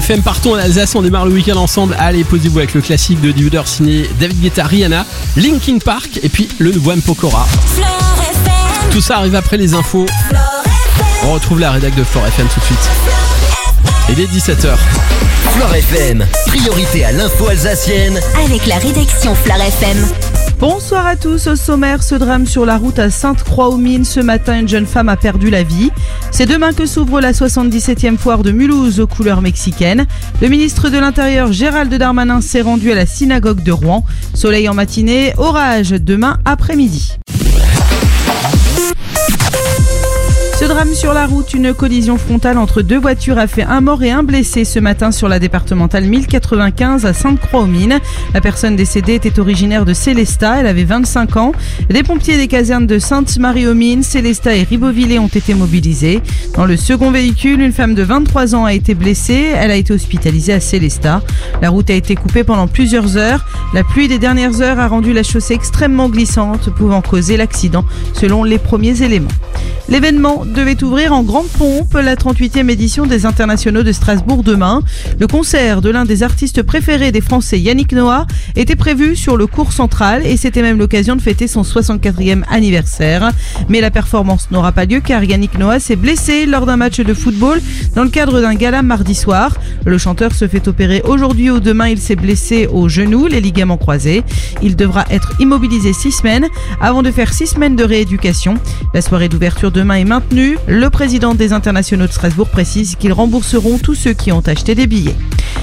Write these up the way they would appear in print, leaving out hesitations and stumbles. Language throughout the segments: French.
FM, partons en Alsace, on démarre le week-end ensemble. Allez, posez-vous avec le classique de Diver signé David Guetta, Rihanna, Linkin Park et puis le nouveau M. Pokora. Tout ça arrive après les infos. On retrouve la rédac de Flore FM tout de suite. Il est 17h. Flore FM, priorité à l'info alsacienne avec la rédaction Flore FM. Bonsoir à tous, au sommaire, ce drame sur la route à Sainte-Croix-aux-Mines. Ce matin, une jeune femme a perdu la vie. C'est demain que s'ouvre la 77e foire de Mulhouse aux couleurs mexicaines. Le ministre de l'Intérieur, Gérald Darmanin, s'est rendu à la synagogue de Rouen. Soleil en matinée, orage demain après-midi. Ce drame sur la route, une collision frontale entre deux voitures a fait un mort et un blessé ce matin sur la départementale 1095 à Sainte-Croix-aux-Mines. La personne décédée était originaire de Célestat, elle avait 25 ans. Des pompiers des casernes de Sainte-Marie-aux-Mines, Célestat et Ribeauvillé ont été mobilisés. Dans le second véhicule, une femme de 23 ans a été blessée, elle a été hospitalisée à Célestat. La route a été coupée pendant plusieurs heures. La pluie des dernières heures a rendu la chaussée extrêmement glissante, pouvant causer l'accident selon les premiers éléments. L'événement devait ouvrir en grande pompe la 38e édition des Internationaux de Strasbourg demain. Le concert de l'un des artistes préférés des Français, Yannick Noah, était prévu sur le cours central et c'était même l'occasion de fêter son 64e anniversaire. Mais la performance n'aura pas lieu car Yannick Noah s'est blessé lors d'un match de football dans le cadre d'un gala mardi soir. Le chanteur se fait opérer aujourd'hui ou demain, il s'est blessé au genou, les ligaments croisés. Il devra être immobilisé 6 semaines avant de faire 6 semaines de rééducation. La soirée d'ouverture demain est maintenue. Le président des Internationaux de Strasbourg précise qu'ils rembourseront tous ceux qui ont acheté des billets.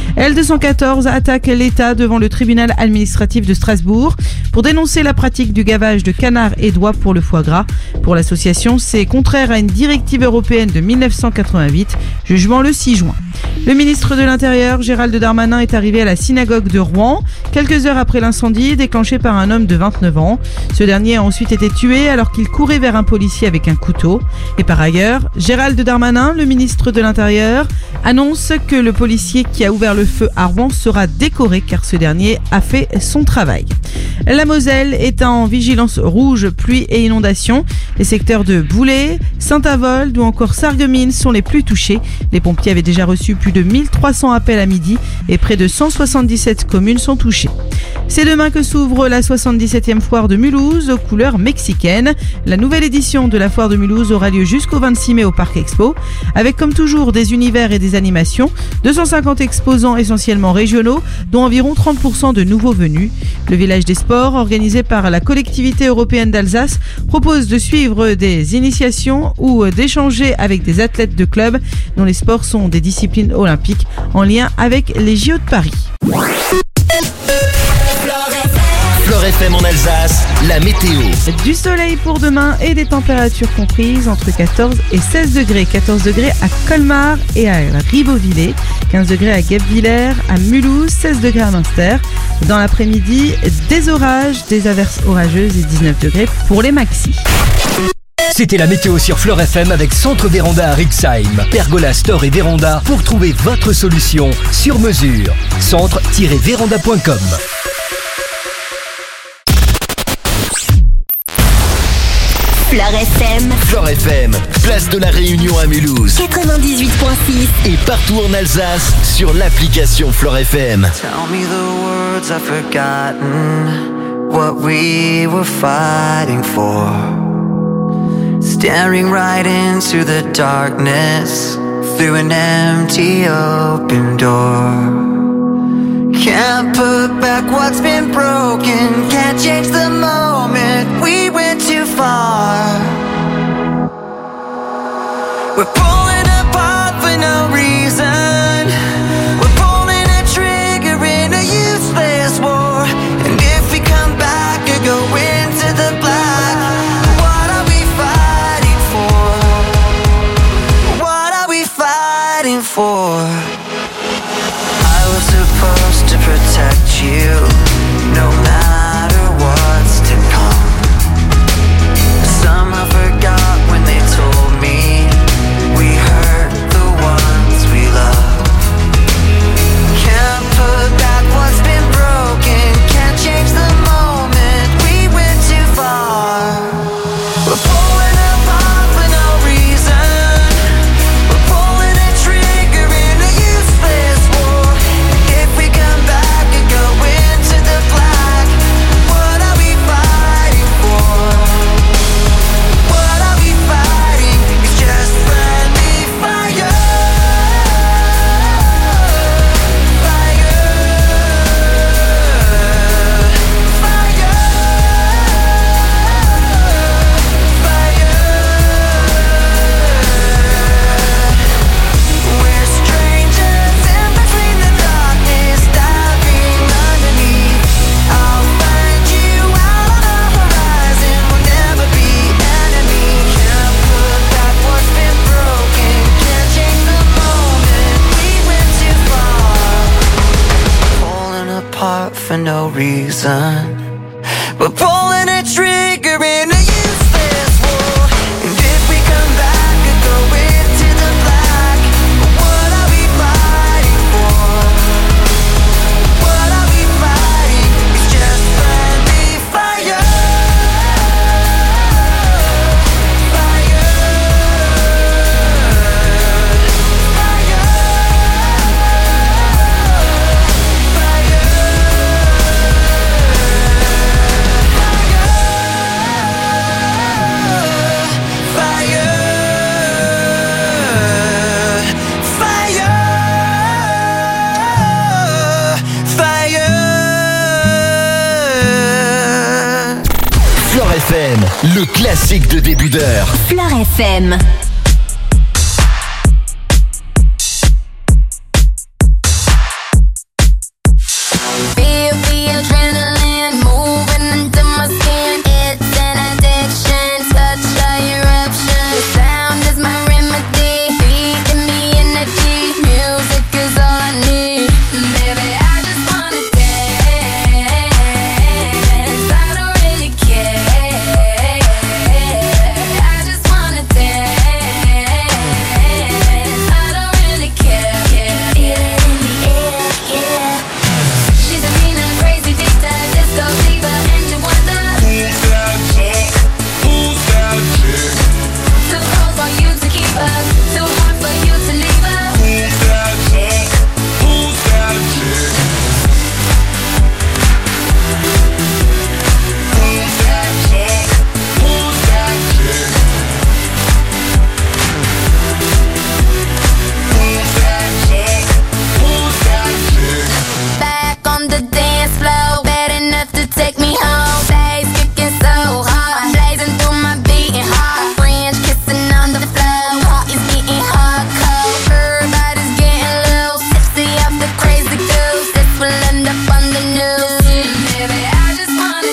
L214 attaque l'État devant le tribunal administratif de Strasbourg pour dénoncer la pratique du gavage de canards et d'oies pour le foie gras. Pour l'association, c'est contraire à une directive européenne de 1988, jugement le 6 juin. Le ministre de l'Intérieur, Gérald Darmanin, est arrivé à la synagogue de Rouen quelques heures après l'incendie déclenché par un homme de 29 ans. Ce dernier a ensuite été tué alors qu'il courait vers un policier avec un couteau. Et par ailleurs, Gérald Darmanin, le ministre de l'Intérieur, annonce que le policier qui a ouvert le feu à Rouen sera décoré car ce dernier a fait son travail. La Moselle est en vigilance rouge, pluie et inondation. Les secteurs de Boulay, Saint-Avold ou encore Sarreguemines sont les plus touchés. Les pompiers avaient déjà reçu plus de 1300 appels à midi et près de 177 communes sont touchées. C'est demain que s'ouvre la 77e foire de Mulhouse aux couleurs mexicaines. La nouvelle édition de la foire de Mulhouse aura lieu jusqu'au 26 mai au Parc Expo, avec comme toujours des univers et des animations, 250 exposants essentiellement régionaux, dont environ 30% de nouveaux venus. Le village des sports, organisé par la collectivité européenne d'Alsace, propose de suivre des initiations ou d'échanger avec des athlètes de clubs dont les sports sont des disciplines olympiques en lien avec les JO de Paris. Flore FM en Alsace, la météo. Du soleil pour demain et des températures comprises entre 14 et 16 degrés. 14 degrés à Colmar et à Ribeauvillé, 15 degrés à Guebwiller, à Mulhouse, 16 degrés à Münster. Dans l'après-midi, des orages, des averses orageuses et 19 degrés pour les maxis. C'était la météo sur Flore FM avec Centre Véranda à Rixheim. Pergola, store et véranda pour trouver votre solution sur mesure. Centre-véranda.com. Flore FM, place de la Réunion à Mulhouse. 98.6 Et partout en Alsace sur l'application Flore FM. Tell me the words I've forgotten, what we were fighting for. Staring right into the darkness, through an empty open door. Can't put back what's been broken, can't change the moment, we went too far. We're pulling apart for no reason, we're pulling a trigger in a useless war. And if we come back or go into the black, what are we fighting for? What are we fighting for? I was supposed to protect you, no matter what's to come. Somehow forgot when they told me we no reason. We're pulling a trigger in a useless war. And if we come back and go into the black, what are we fighting for? What are we fighting? It's just friendly fire. Flore FM, le classique de début d'heure. Flore FM. Feel the adrenaline moving into my skin. It's an addiction, such a eruption. The sound is my remedy, feeding me energy. Music is all I need. Baby, I just wanna dance. I don't really care. I just wanna dance. I don't really care. Feel it in the air, yeah. She's a mean and crazy diva, disco diva, and you wonder who's that chick? Who's that chick? Too cold for you to keep up, too hot for you to leave her. Who's that chick? Who's that chick? Who's that chick? Who's that chick? Who's that chick? Who's that chick? Back on the dance floor, bad enough to take me home. Bass kicking so hard, blazing through my beating heart. French kissing on the floor, heart is beating hardcore. Everybody's getting loose, tipsy off the crazy goose. This will end up on the news. Baby, I just wanna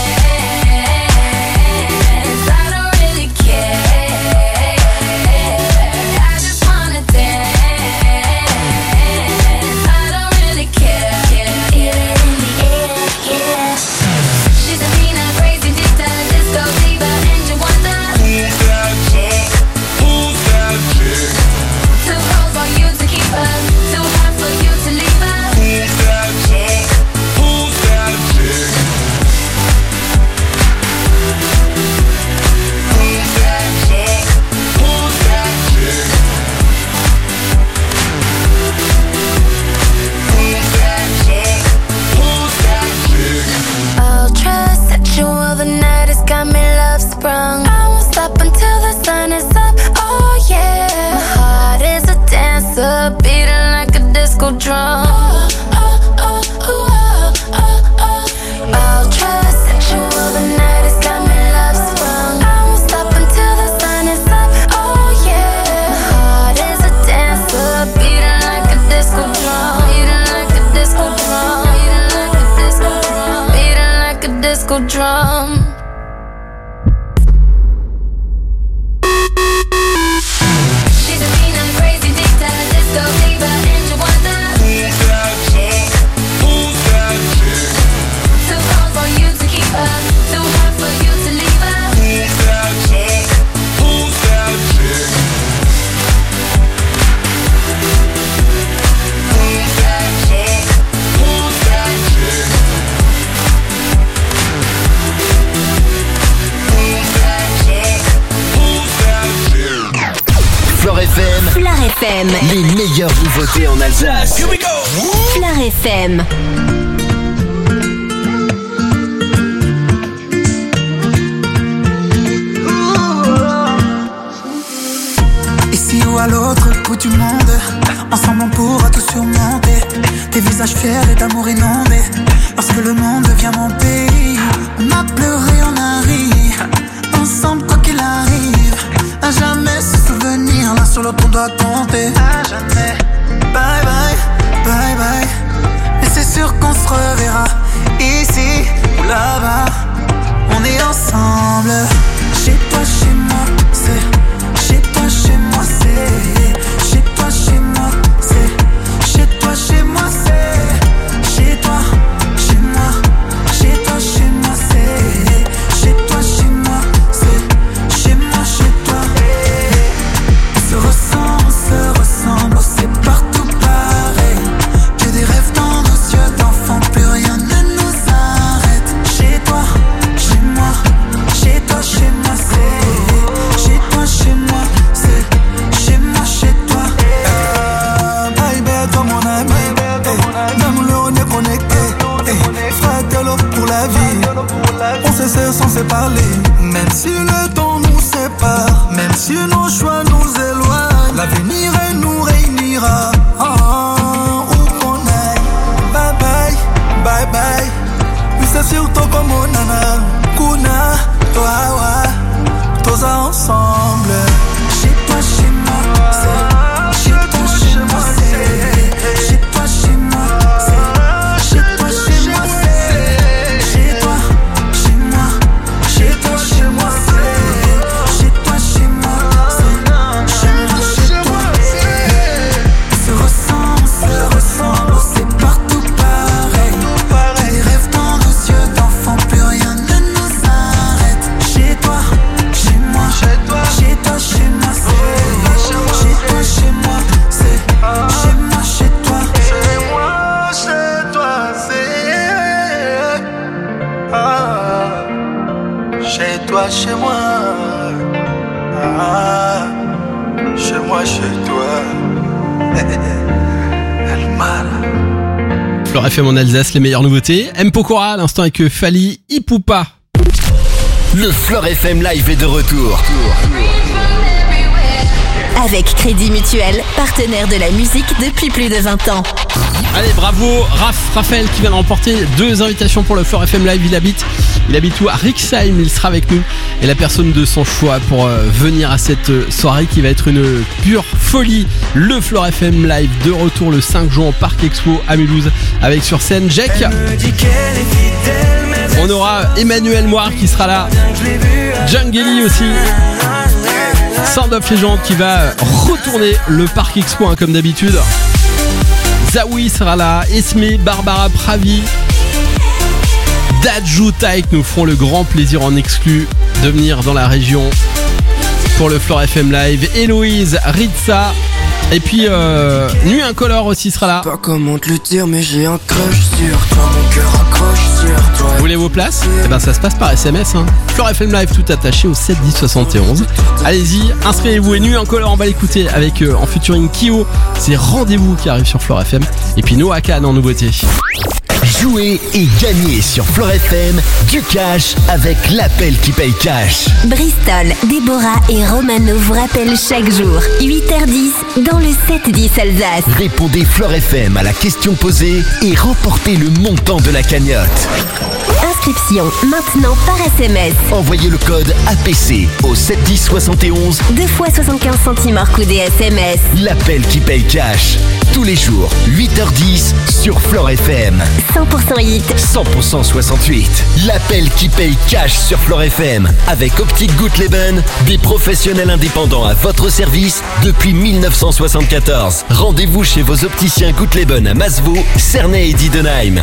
dance. I don't really care. I just wanna dance. I don't really care. Feel it in the air, yeah. She's a mean and crazy diva, disco diva, and you wonder who's that chick? Who's that chick? Too cold for you to keep her, too hot for you to leave her. Who's that chick? Who's that chick? Who's that chick? Who's that chick? Who's that chick? Who's that chick? Ultra sexual, the night has got me love sprung. I won't stop until the sun is up. Oh yeah, my heart is a dancer, beating like a disco drum. Ultra sexual, the night has got me love sprung. I won't stop until the sun is up. Oh yeah, my heart is a dancer, beating like a disco drum. Beating like a disco drum. Beating like a disco drum. Beating like a disco drum. She's a mean and crazy diva, disco diva, and you wonder who's that chick? Who's that chick? Too cold for you to keep her, too hot for you to leave her. Who's that chick? Who's that chick? Who's that chick? Who's that chick? Who's that chick? Who's that chick? Flore FM, Flore FM. les meilleures nouveautés en Alsace. Flore FM. Ici ou à l'autre bout du monde, ensemble on pourra tout surmonter. Des visages fiers et d'amour inondés. Lorsque le monde devient mon pays, on a pleuré, on a ri. Ensemble quoi qu'il arrive, à jamais se souvenir. L'un sur l'autre on doit compter. À jamais. Bye bye, bye bye. Et c'est sûr qu'on se reverra. Ici ou là-bas, on est ensemble. Chez toi, chez moi, c'est. Chez toi, chez moi, c'est. Chez toi, chez moi, c'est. Chez toi, chez moi, c'est. Chez toi, chez moi. chez toi. El Mar. Fleur FM en Alsace, les meilleures nouveautés. M. Pokora à l'instant avec Fali Ipupa. Le Fleur FM Live est de retour. Avec Crédit Mutuel, partenaire de la musique depuis plus de 20 ans. Allez, bravo Raphaël qui vient de remporter 2 invitations pour le Fleur FM Live. Il habite où? À Rixheim, il sera avec nous. Et la personne de son choix pour venir à cette soirée qui va être une pure folie. Le Fleur FM Live de retour le 5 juin au Parc Expo à Mulhouse avec sur scène Jack. On aura Emmanuel Moir qui sera là. Jungeli aussi. Sound of Legend qui va retourner le Parc Expo comme d'habitude. Zawi sera là, Esme, Barbara Pravi, Dadju Taïk nous feront le grand plaisir en exclu de venir dans la région pour le Fleur FM Live. Héloïse, Ritza et puis Nuit Incolore aussi sera là. Pas comment te le dire, mais j'ai un crush sur toi, mon cœur accroche sur toi. Vous voulez vos places? Eh ben ça se passe par SMS hein. Fleur FM Live tout attaché au 7 10 71. Allez-y, inscrivez-vous. Et Nuit Incolore on va l'écouter avec en featuring Kyo. C'est Rendez-vous qui arrive sur Fleur FM. Et puis Noah Khan en nouveauté. Jouez et gagnez sur Fleur FM du cash avec l'appel qui paye cash. Bristol, Déborah et Romano vous rappellent chaque jour, 8h10 dans le 7-10 Alsace. Répondez Fleur FM à la question posée et remportez le montant de la cagnotte. Inscription maintenant par SMS. Envoyez le code APC au 710 71. 2 fois 75 centimes hors coût des SMS. L'appel qui paye cash. Tous les jours, 8h10 sur Fleur FM. 100% hit. 100% 68. L'appel qui paye cash sur Fleur FM. Avec Optique Gutleben, des professionnels indépendants à votre service depuis 1974. Rendez-vous chez vos opticiens Gutleben à Masvaux, Cernay et Diedenheim.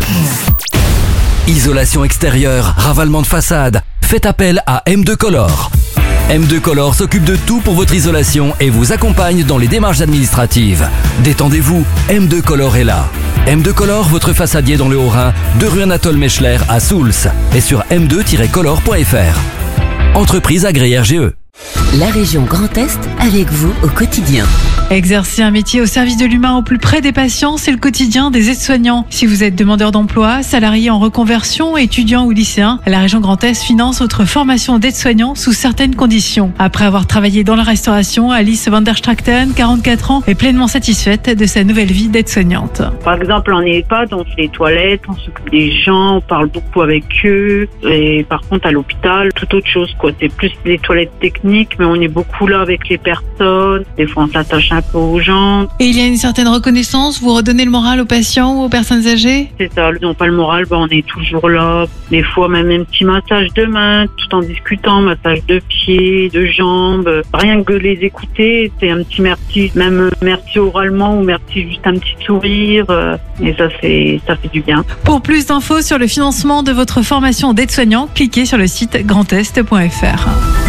Isolation extérieure, ravalement de façade. Faites appel à M2 Color. M2 Color s'occupe de tout pour votre isolation et vous accompagne dans les démarches administratives. Détendez-vous, M2 Color est là. M2 Color, votre façadier dans le Haut-Rhin, de rue Anatole Mechler à Souls et sur m2-color.fr. Entreprise agréée RGE. La région Grand Est avec vous au quotidien. Exercer un métier au service de l'humain au plus près des patients, c'est le quotidien des aides-soignants. Si vous êtes demandeur d'emploi, salarié en reconversion, étudiant ou lycéen, la région Grand Est finance votre formation d'aide-soignant sous certaines conditions. Après avoir travaillé dans la restauration, Alice van der Strachten, 44 ans, est pleinement satisfaite de sa nouvelle vie d'aide-soignante. Par exemple, en EHPAD, on fait les toilettes, on s'occupe des gens, on parle beaucoup avec eux. Et par contre, à l'hôpital, tout autre chose, quoi. C'est plus des toilettes techniques, mais on est beaucoup là avec les personnes. Des fois, on s'attache un peu aux gens. Et il y a une certaine reconnaissance, vous redonnez le moral aux patients ou aux personnes âgées? C'est ça, ils n'ont pas le moral, on est toujours là. Des fois, même un petit massage de main, tout en discutant, massage de pieds, de jambes. Rien que les écouter, c'est un petit merci, même merci oralement ou merci juste un petit sourire. Et ça fait du bien. Pour plus d'infos sur le financement de votre formation d'aide-soignant, cliquez sur le site grandest.fr.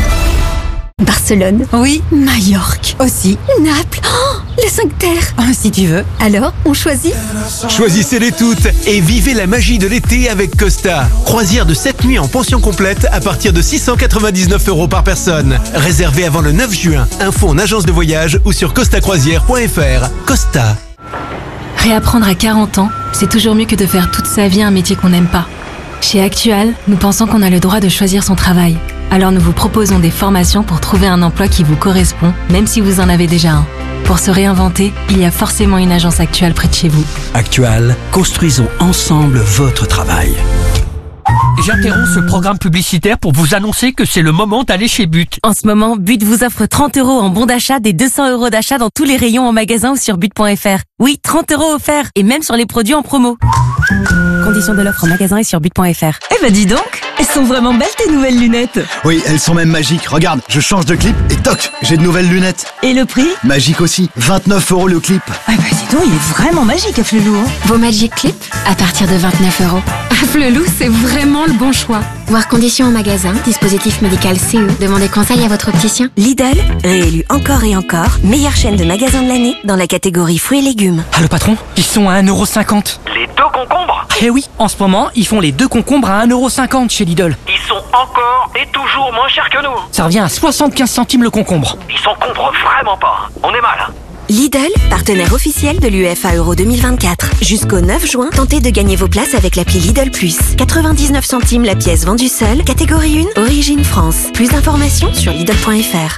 Barcelone. Oui. Majorque. Aussi. Naples. Oh, les 5 terres. Oh, si tu veux. Alors, on choisit? Choisissez-les toutes et vivez la magie de l'été avec Costa. Croisière de 7 nuits en pension complète à partir de 699 € par personne. Réservé avant le 9 juin. Info en agence de voyage ou sur costacroisière.fr. Costa. Réapprendre à 40 ans, c'est toujours mieux que de faire toute sa vie un métier qu'on n'aime pas. Chez Actual, nous pensons qu'on a le droit de choisir son travail. Alors nous vous proposons des formations pour trouver un emploi qui vous correspond, même si vous en avez déjà un. Pour se réinventer, il y a forcément une agence Actual près de chez vous. Actual, construisons ensemble votre travail. J'interromps ce programme publicitaire pour vous annoncer que c'est le moment d'aller chez But. En ce moment, But vous offre 30 € en bon d'achat, des 200 € d'achat dans tous les rayons en magasin ou sur but.fr. Oui, 30 € offerts, et même sur les produits en promo. Conditions de l'offre en magasin et sur but.fr. Eh ben dis donc, elles sont vraiment belles tes nouvelles lunettes. Oui, elles sont même magiques. Regarde, je change de clip et toc, j'ai de nouvelles lunettes. Et le prix? Magique aussi, 29 € le clip. Ah bah dis donc, il est vraiment magique, Flelou. Vos Magic Clip, à partir de 29 €. Flelou, c'est vraiment le bon choix. Voir conditions en magasin, dispositif médical CE. Demandez conseil à votre opticien. Lidl, réélu encore et encore, meilleure chaîne de magasins de l'année dans la catégorie fruits et légumes. Ah le patron, ils sont à 1,50 €. Les 2 concombres? Eh oui, en ce moment, ils font les 2 concombres à 1,50 € chez Lidl. Ils sont encore et toujours moins chers que nous. Ça revient à 75 centimes le concombre. Ils s'encombrent vraiment pas. On est mal. Lidl, partenaire officiel de l'UEFA Euro 2024. Jusqu'au 9 juin, tentez de gagner vos places avec l'appli Lidl Plus. 99 centimes la pièce vendue seule, catégorie 1, origine France. Plus d'informations sur Lidl.fr.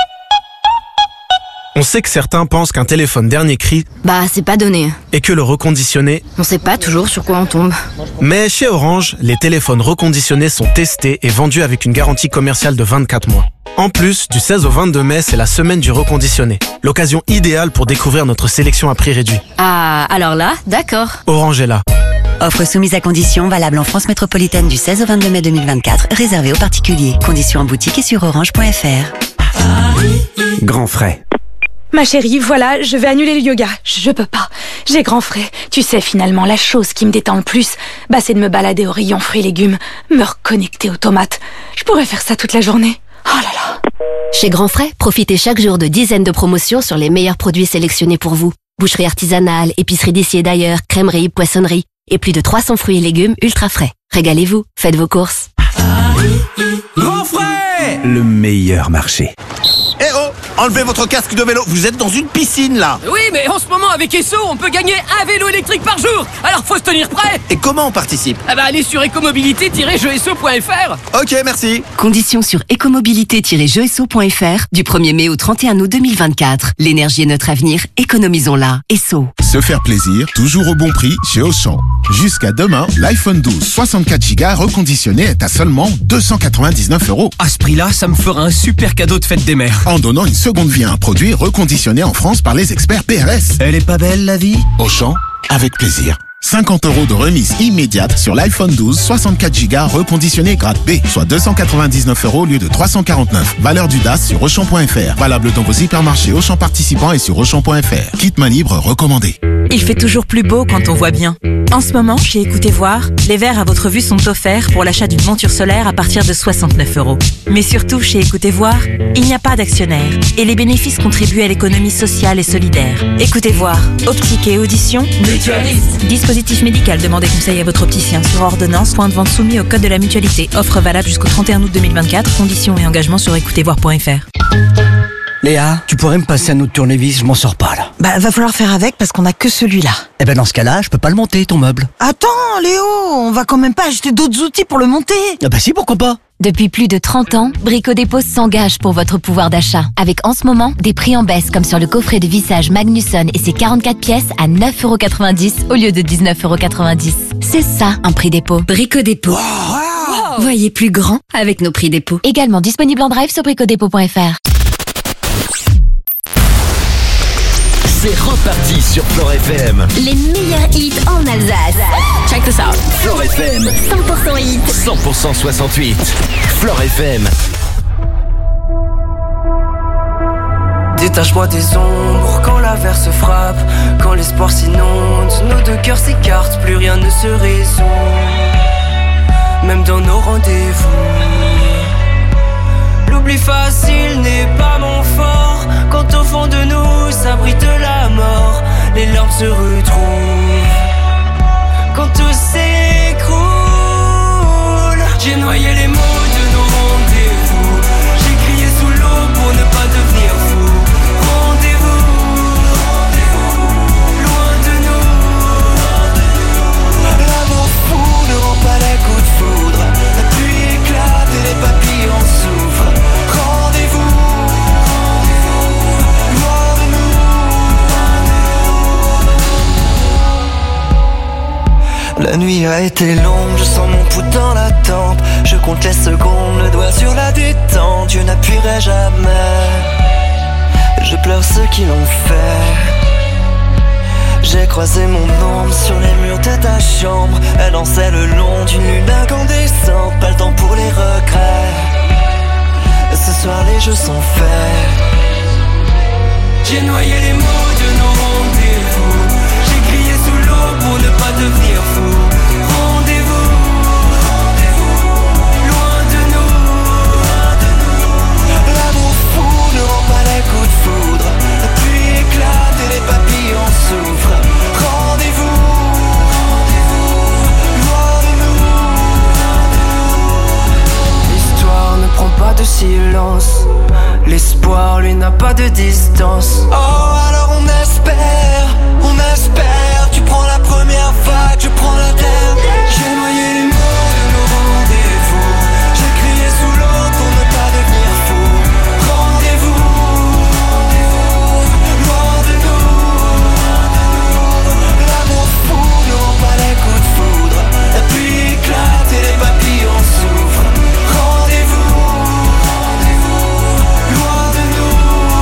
On sait que certains pensent qu'un téléphone dernier cri, c'est pas donné. et que le reconditionné. On sait pas toujours sur quoi on tombe. Mais chez Orange, les téléphones reconditionnés sont testés et vendus avec une garantie commerciale de 24 mois. En plus, du 16 au 22 mai, c'est la semaine du reconditionné. L'occasion idéale pour découvrir notre sélection à prix réduit. Ah, alors là, d'accord. Orange est là. Offre soumise à conditions, valable en France métropolitaine du 16 au 22 mai 2024, réservée aux particuliers. Conditions en boutique et sur orange.fr. Grand frais. Ma chérie, voilà, je vais annuler le yoga. Je peux pas. J'ai grand frais. Tu sais, finalement, la chose qui me détend le plus, c'est de me balader au rayon fruits et légumes, me reconnecter aux tomates. Je pourrais faire ça toute la journée. Oh là là. Chez Grand Frais, profitez chaque jour de dizaines de promotions sur les meilleurs produits sélectionnés pour vous. Boucherie artisanale, épicerie d'ici et d'ailleurs, crèmerie, poissonnerie et plus de 300 fruits et légumes ultra frais. Régalez-vous, faites vos courses. Grand frais, le meilleur marché. Eh oh, enlevez votre casque de vélo, vous êtes dans une piscine là. Oui, mais en ce moment avec Esso, on peut gagner un vélo électrique par jour. Alors faut se tenir prêt. Et comment on participe? Allez sur ecomobilité-jeuesso.fr. Ok, merci. Conditions sur ecomobilité-esso.fr du 1er mai au 31 août 2024. L'énergie est notre avenir, économisons-la. Esso. Se faire plaisir, toujours au bon prix chez Auchan. Jusqu'à demain, l'iPhone 12 64 Go reconditionné est à seulement 299 €. À ce prix-là, ça me fera un super cadeau de fête des mères. En donnant une seconde vie à un produit reconditionné en France par les experts PRS. Elle est pas belle la vie? Auchan, avec plaisir. 50 € de remise immédiate sur l'iPhone 12 64 Go reconditionné grade B, soit 299 € au lieu de 349. Valeur du DAS sur Auchan.fr. Valable dans vos hypermarchés Auchan participants et sur Auchan.fr. Kit main libre recommandé. Il fait toujours plus beau quand on voit bien. En ce moment, chez Écoutez Voir, les verres à votre vue sont offerts pour l'achat d'une monture solaire à partir de 69 €. Mais surtout, chez Écoutez Voir, il n'y a pas d'actionnaire et les bénéfices contribuent à l'économie sociale et solidaire. Écoutez Voir, optique et audition, mutualiste. Dispositif médical, demandez conseil à votre opticien sur ordonnance, point de vente soumis au code de la mutualité. Offre valable jusqu'au 31 août 2024, conditions et engagements sur écoutezvoir.fr. Léa, tu pourrais me passer un autre tournevis, je m'en sors pas là. Va falloir faire avec parce qu'on a que celui-là. Eh ben dans ce cas-là, je peux pas le monter ton meuble. Attends, Léo, on va quand même pas acheter d'autres outils pour le monter. Ah bah si, pourquoi pas. Depuis plus de 30 ans, Brico Dépôt s'engage pour votre pouvoir d'achat. Avec en ce moment, des prix en baisse comme sur le coffret de vissage Magnusson et ses 44 pièces à 9,90 € au lieu de 19,90 €. C'est ça, un prix dépôt. Brico Dépôt. Wow. Voyez plus grand avec nos prix dépôt. Également disponible en drive sur bricodépôt.fr. C'est reparti sur Flore FM. Les meilleurs hits en Alsace. Check this out. Flore FM. 100% hits. 100% 68. Flore FM. Détache-moi des ombres quand l'averse frappe, quand l'espoir s'inonde, nos deux cœurs s'écartent, plus rien ne se résout, même dans nos rendez-vous. L'oubli facile n'est pas mon fort, quand au fond de nous s'abrite la mort, les larmes se retrouvent, quand tout s'écroule. J'ai noyé les mots de nos rendez-vous, j'ai crié sous l'eau pour ne pas devenir fou. Rendez-vous, loin de nous. L'amour fou ne rend pas les coups de foudre, la pluie éclate et les papillons souffrent. Rendez-vous, loin de nous. La nuit a été longue, je sens mon pouls dans la tempe. Je compte les secondes, le doigt sur la détente. Dieu n'appuierait jamais. Je pleure ceux qui l'ont fait. J'ai croisé mon ombre sur les murs de ta chambre. Elle dansait le long d'une lune incandescente. Pas le temps pour les regrets. Ce soir les jeux sont faits. J'ai noyé les mots de nos rendez-vous. J'ai crié sous l'eau pour ne pas devenir fou. Rendez-vous, silence. L'espoir, lui, n'a pas de distance. Oh, alors on espère. Tu prends la première vague, je prends la dernière. J'ai noyé les mots de nos rendez-vous. J'ai crié sous l'eau pour ne pas devenir fou. Rendez-vous, loin de nous. L'amour fou ne rend pas les coups de foudre. La pluie éclate et les papillons souffrent. Rendez-vous, loin de nous.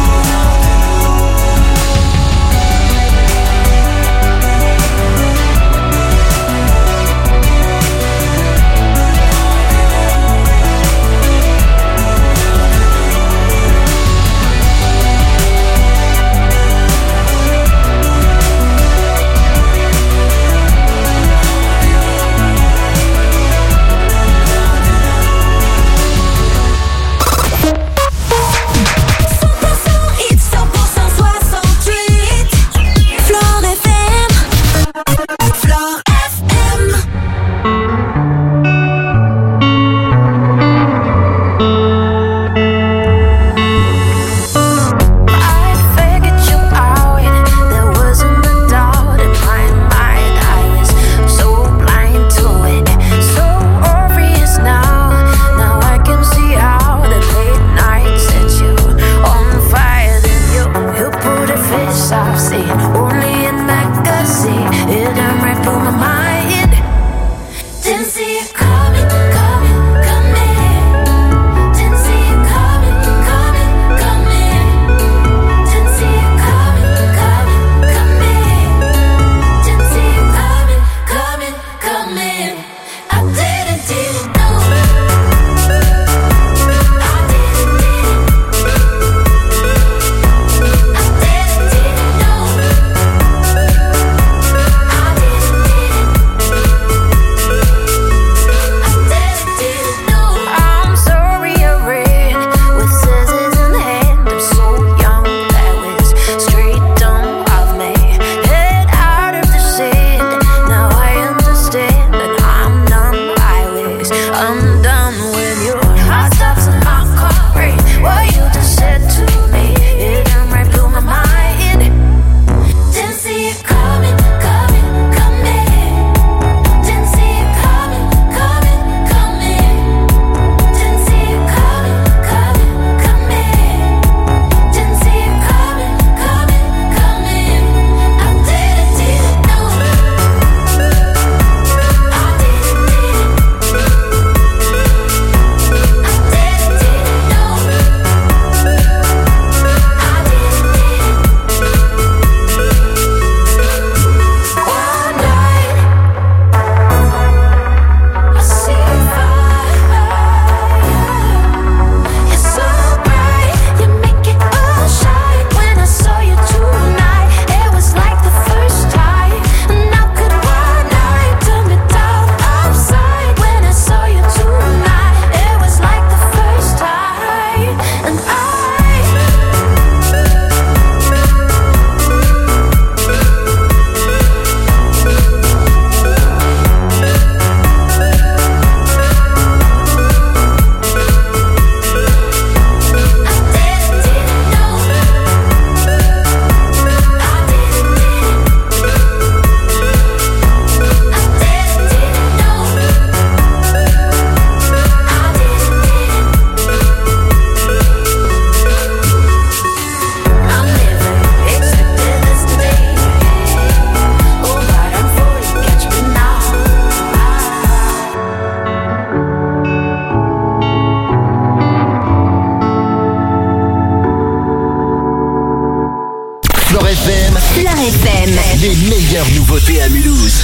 Les meilleures nouveautés à Mulhouse.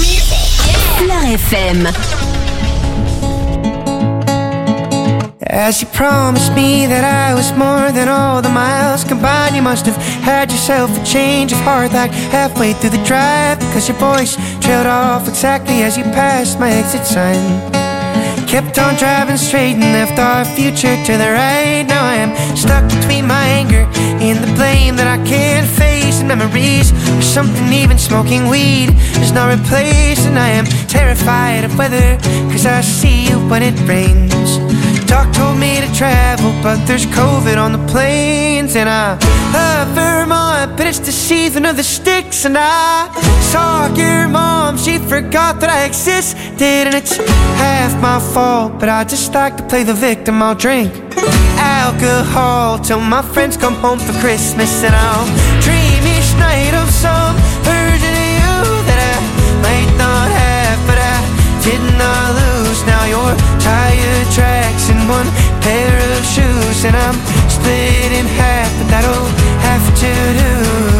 Fleur FM. As you promised me that I was more than all the miles combined, you must have had yourself a change of heart like halfway through the drive, because your voice trailed off exactly as you passed my exit sign. Kept on driving straight and left our future to the right. Now I am stuck between my anger and the blame that I can't face, and memories or something even smoking weed is not replaced. And I am terrified of weather, cause I see you when it rains. Doc told me to travel, but there's COVID on the planes. And I love Vermont, but it's the season of the sticks. And I saw your mom, she forgot that I existed. And it's half my fault, but I just like to play the victim. I'll drink alcohol till my friends come home for Christmas. And I'll dream each night of some version of you that I might not have, but I did not lose. Now you're tire tracks and one pair of shoes, and I'm split in half, but that'll have to do.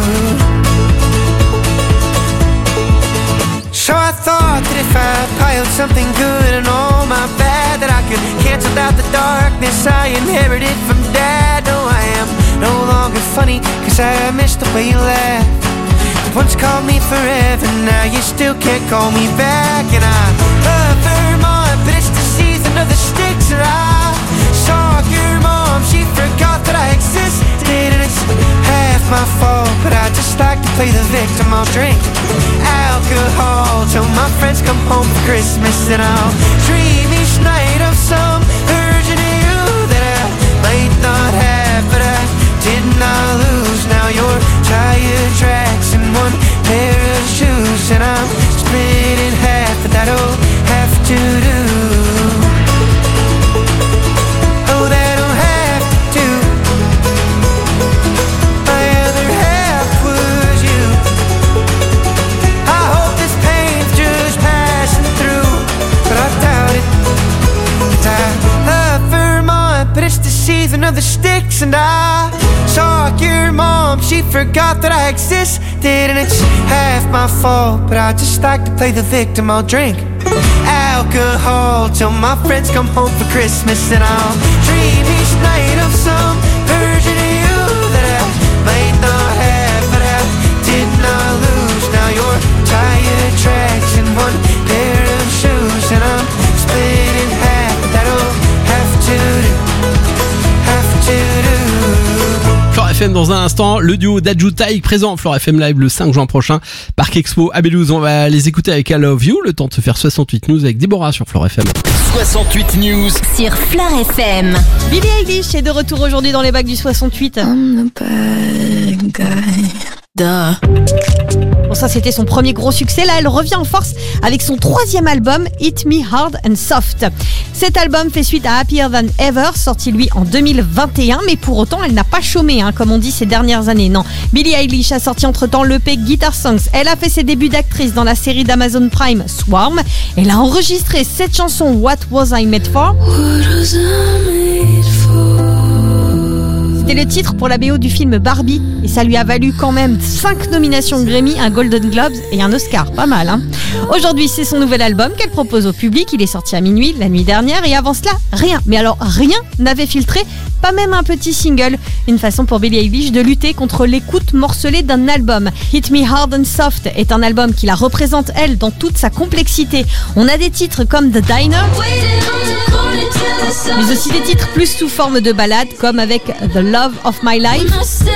So I thought that if I piled something good and all my bad, that I could cancel out the darkness I inherited from Dad. No, I am no longer funny, cause I miss the way you laugh. Once called me forever, now you still can't call me back. And I love Vermont, but it's the season of the sticks. And I saw your mom, she forgot that I existed. And it's half my fault, but I just like to play the victim. I'll drink alcohol till my friends come home for Christmas. And I'll dream each night of some version of you that I might not have, but I did not lose. Now you're tire tracks and one pair of shoes, and I'm split in half, but that'll have to do. Oh, that'll have to do. My other half was you. I hope this pain's just passing through, but I doubt it. 'Cause I love Vermont, but it's the season of the sticks. And I saw your mom, she forgot that I existed. And it's half my fault, but I just like to play the victim. I'll drink alcohol till my friends come home for Christmas. And I'll dream each night of some version of you that I might not have, but I did not lose. Now you're tire tracks and one pair of shoes, and I'm split in half, but that'll have to do. Have to do. Flore FM dans un instant, le duo d'Adju Taïk présent Flore FM Live le 5 juin prochain, Parc Expo à Bélouz. On va les écouter avec I Love You, le temps de se faire 68 News avec Déborah sur Flore FM. 68 News sur Flore FM. Billie Eilish est de retour aujourd'hui dans les bacs du 68. I'm the bad guy. Bon, ça c'était son premier gros succès. Là elle revient en force avec son 3e album Hit Me Hard and Soft. Cet album fait suite à Happier Than Ever, sorti lui en 2021, mais pour autant elle n'a pas chômé comme on dit ces dernières années. Non, Billie Eilish a sorti entre temps l'EP Guitar Songs. Elle a fait ses débuts d'actrice dans la série d'Amazon Prime Swarm. Elle a enregistré cette chanson What Was I Made For. C'était le titre pour la BO du film Barbie et ça lui a valu quand même 5 nominations Grammy, un Golden Globes et un Oscar. Pas mal, hein. Aujourd'hui, c'est son nouvel album qu'elle propose au public. Il est sorti à minuit la nuit dernière et avant cela, rien. Mais alors, rien n'avait filtré, pas même un petit single. Une façon pour Billie Eilish de lutter contre l'écoute morcelée d'un album. Hit Me Hard and Soft est un album qui la représente, elle, dans toute sa complexité. On a des titres comme The Diner, mais aussi des titres plus sous forme de ballades comme avec The Love of My Life.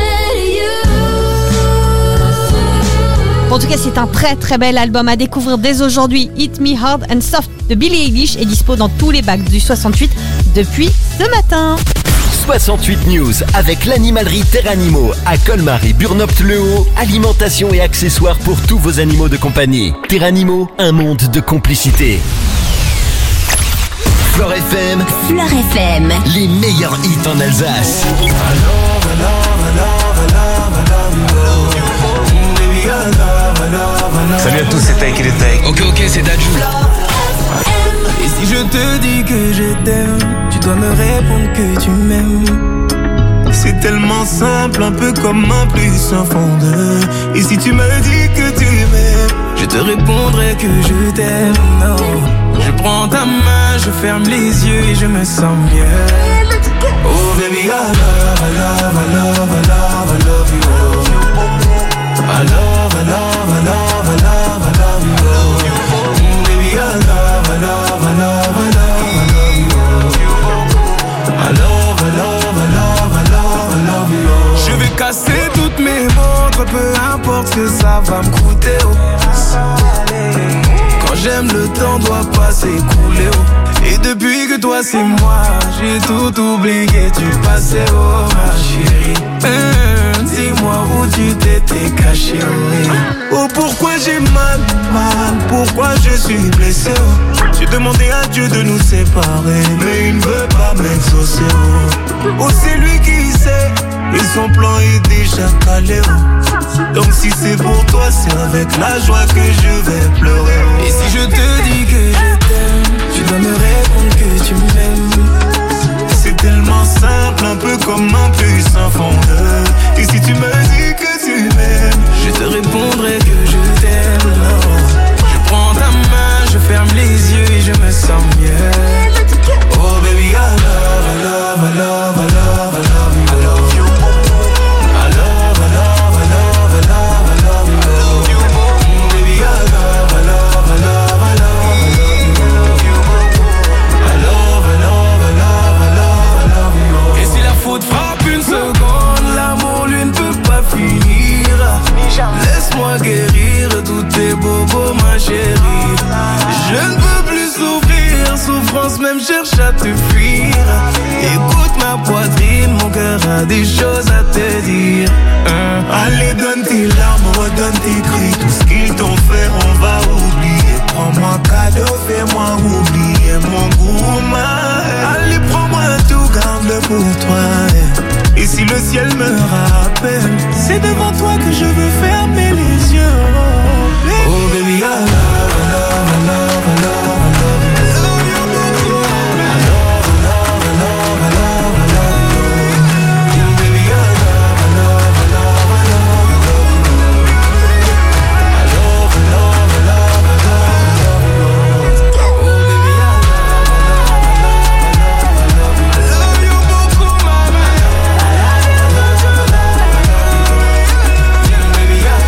En tout cas, c'est un très très bel album à découvrir dès aujourd'hui. Hit Me Hard and Soft de Billie Eilish est dispo dans tous les bacs du 68 depuis ce matin. 68 News avec l'animalerie Terranimo à Colmar et Burnopte-le-Haut. Alimentation et accessoires pour tous vos animaux de compagnie. Terranimo, un monde de complicité. Flore FM. Flore FM. Les meilleurs hits en Alsace. Salut à tous, c'est Take It Take. Ok, c'est Dadju. Et si je te dis que je t'aime, tu dois me répondre que tu m'aimes. C'est tellement simple, un peu comme un plus un fond de. Et si tu me dis que tu m'aimes, je te répondrai que je t'aime. Non, je prends ta main, je ferme les yeux et je me sens mieux. Oh baby, I love, I love, I love, I love, I love you. I love, I love, I love, I love, I love you. Baby, I love, I love, I love, I love, I love you. I love, I love, I love, I love, I love you. Je vais casser toutes mes montres, peu importe ce que ça va me coûter. Quand j'aime, le temps doit pas s'écouler. Et depuis que toi c'est moi, j'ai tout oublié, tu passais oh ma chérie. Dis-moi où tu t'étais caché, oui. Oh pourquoi j'ai mal, pourquoi je suis blessé, oh. J'ai demandé à Dieu de nous séparer, mais il ne veut pas m'exaucer, oh. Oh c'est lui qui sait, et son plan est déjà calé, oh. Donc si c'est pour toi, c'est avec la joie que je vais pleurer, oh. Et si je te dis que je t'aime, tu dois me répondre que tu m'aimes. C'est tellement simple, un peu comme un puissant fondeur. Et si tu me dis que tu m'aimes, je te répondrai que je t'aime. Je prends ta main, je ferme les yeux et je me sens mieux. Oh baby, I love, I love, I love, I love, I love you. I love you. I love, I love, I love, I love, I love you. I love you. Baby, I love, I love, I love, I love, I love you. I love, I love, I love, I love, I love you. Et si la faute frappe une seconde, l'amour lui ne peut pas finir. Laisse-moi guérir tous tes bobos, ma chérie. Je ne peux plus souffrir, souffrance même cherche à te fuir. Écoute ma poitrine, mon cœur a des choses à te dire. Allez donne tes larmes, redonne tes cris. Tout ce qu'ils t'ont fait on va oublier. Prends-moi cadeau, fais-moi oublier mon gourmand. Allez prends-moi tout, garde-le pour toi. Et si le ciel me rappelle, c'est devant toi que je veux fermer les yeux. Oh baby, I love, I love, I love, I love, I love you. I love you, I love, I love, I love, I love, I love you. Baby, I love, I love, I love, I love, I love you. I love, I love, I love, I love, I love you. Oh baby, I love, I love, I love, I love, I love you. I love you beaucoup, mama. I love, I love, I love, I love you. Baby, I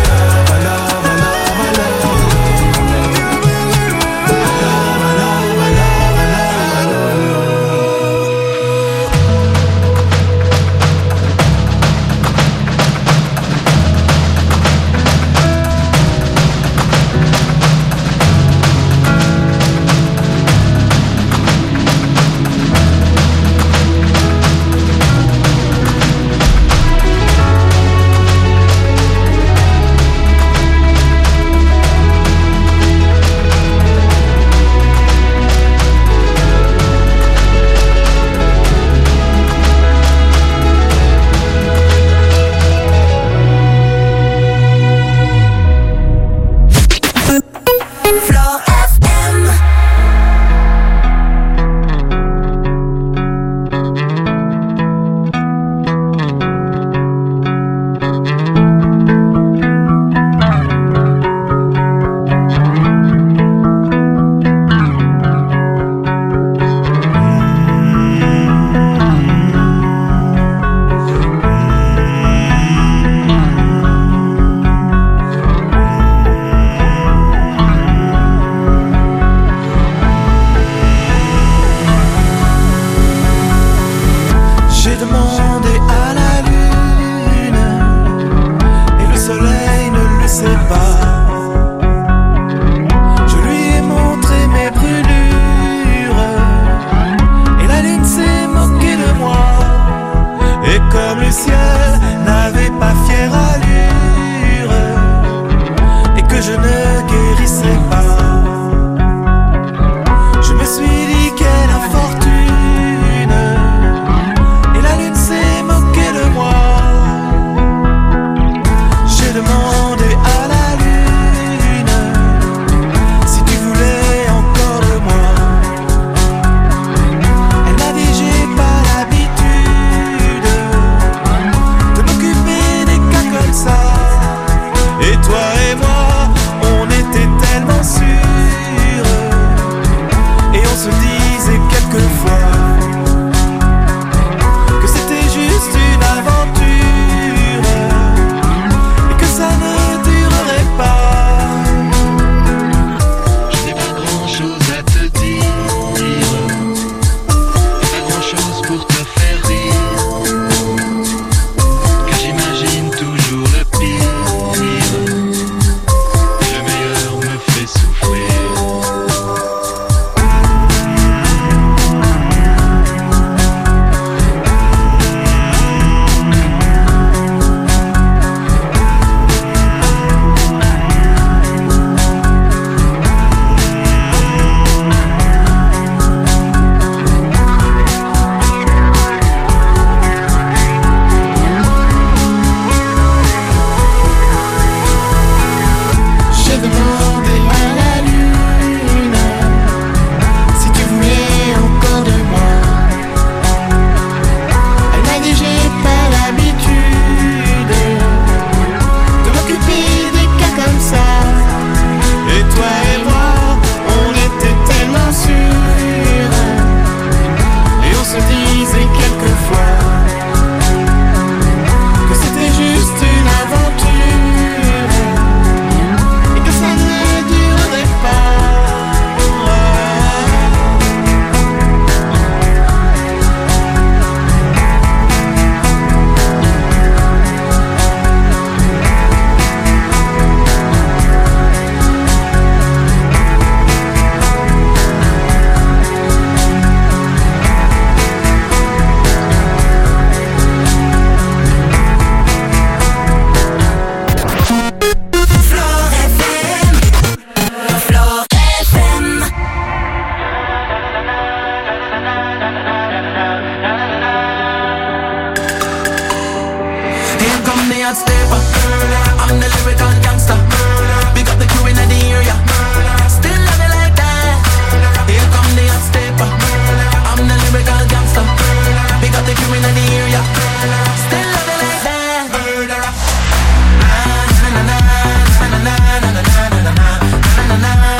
the hot stepper. I'm the lyrical gangster. Big up the crew in the area. Still love it like that. Here come the hot stepper. I'm the lyrical gangster. Big up the crew in the area. Still love it like that. Murderer. Na na na na na na na na na na na na na.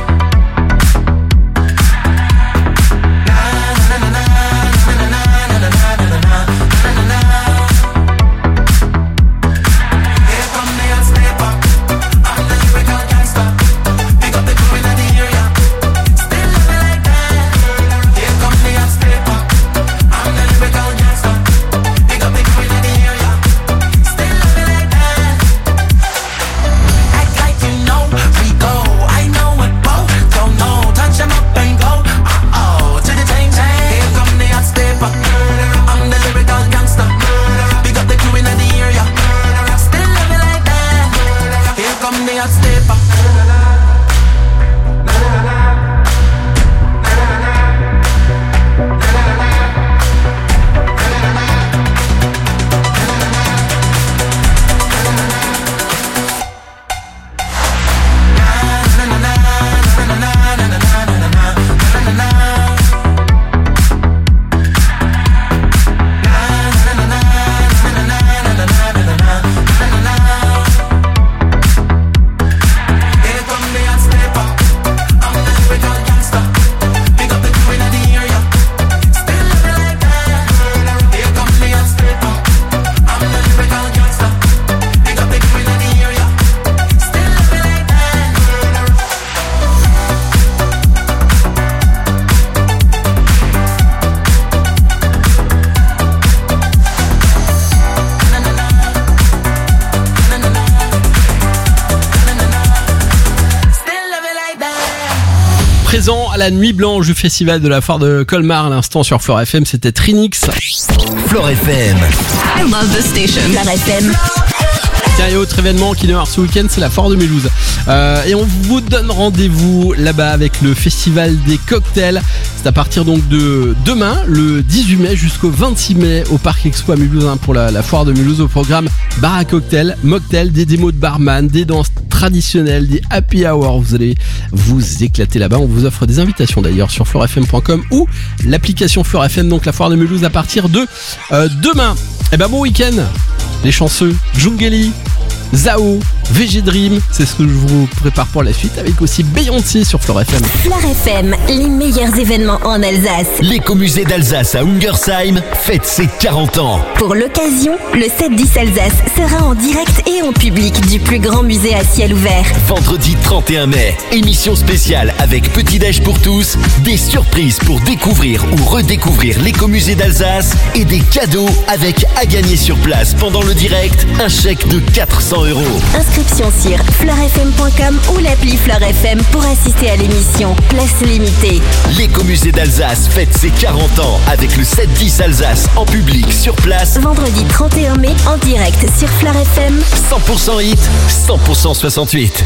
Présent à la nuit blanche du festival de la foire de Colmar à l'instant sur Flore FM, c'était Trinix. Flore FM. I love this station. Flore FM. Tiens, et autre événement qui démarre ce week-end, c'est la foire de Mulhouse. Et on vous donne rendez-vous là-bas avec le festival des cocktails. C'est à partir donc de demain, le 18 mai jusqu'au 26 mai au Parc Expo à Mulhouse pour la foire de Mulhouse. Au programme bar à cocktail, mocktail, des démos de barman, des danses traditionnelles, des happy hours. Vous allez vous éclater là-bas. On vous offre des invitations d'ailleurs sur florefm.com ou l'application Flore FM, donc la foire de Mulhouse à partir de demain. Et ben bon week-end les chanceux. Jungeli, Zao, VG Dream, c'est ce que je vous prépare pour la suite avec aussi Beyoncé sur Flore FM. Flore FM, les meilleurs événements en Alsace. L'écomusée d'Alsace à Ungersheim fête ses 40 ans. Pour l'occasion, le 7-10 Alsace sera en direct et en public du plus grand musée à ciel ouvert. Vendredi 31 mai, émission spéciale avec Petit Déj pour tous, des surprises pour découvrir ou redécouvrir l'écomusée d'Alsace et des cadeaux avec à gagner sur place pendant le direct, un chèque de 400 €. Inscription sur florefm.com ou l'appli Flore FM pour assister à l'émission. Place limitée. L'écomusée d'Alsace fête ses 40 ans avec le 7-10 Alsace en public sur place. Vendredi 31 mai en direct sur Flore FM. 100% hit, 100% 68.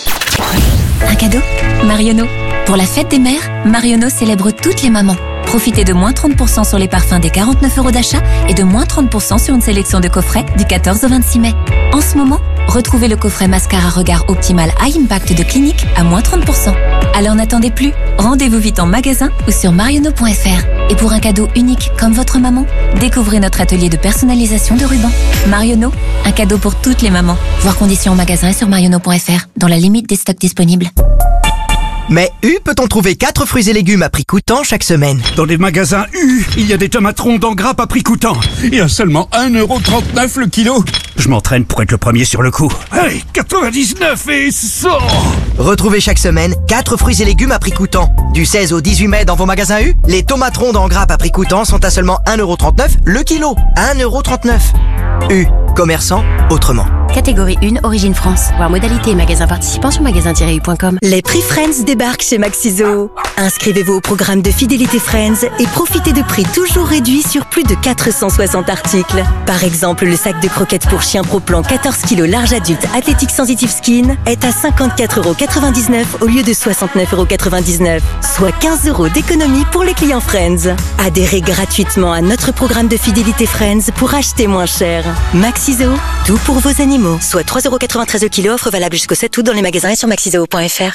Un cadeau Marionneau. Pour la fête des mères, Marionneau célèbre toutes les mamans. Profitez de moins 30% sur les parfums des 49 € d'achat et de moins 30% sur une sélection de coffrets du 14 au 26 mai. En ce moment, retrouvez le coffret mascara regard optimal High Impact de Clinique à moins 30%. Alors n'attendez plus, rendez-vous vite en magasin ou sur marionneau.fr. Et pour un cadeau unique comme votre maman, découvrez notre atelier de personnalisation de rubans. Marionneau, un cadeau pour toutes les mamans. Voir conditions en magasin et sur marionneau.fr, dans la limite des stocks disponibles. Mais U peut-on trouver 4 fruits et légumes à prix coûtant chaque semaine? Dans les magasins U, il y a des tomates rondes en grappe à prix coûtant. Et à seulement 1,39 € le kilo. Je m'entraîne pour être le premier sur le coup. Allez, 99 et 100. Retrouvez chaque semaine 4 fruits et légumes à prix coûtant. Du 16 au 18 mai dans vos magasins U, les tomates rondes en grappe à prix coûtant sont à seulement 1,39 € le kilo. 1,39 €. U, commerçant autrement. Catégorie 1, Origine France. Voir modalité et magasins participants sur magasin-u.com. Les prix Friends débarquent chez Maxiso. Inscrivez-vous au programme de fidélité Friends et profitez de prix toujours réduits sur plus de 460 articles. Par exemple, le sac de croquettes pour chien Pro Plan 14 kg large adulte Athletic Sensitive Skin est à 54,99 € au lieu de 69,99 €, soit 15 € d'économie pour les clients Friends. Adhérez gratuitement à notre programme de fidélité Friends pour acheter moins cher. Maxiso, tout pour vos animaux. Soit 3,93€ le kilo, offre valable jusqu'au 7 août dans les magasins et sur maxiseo.fr.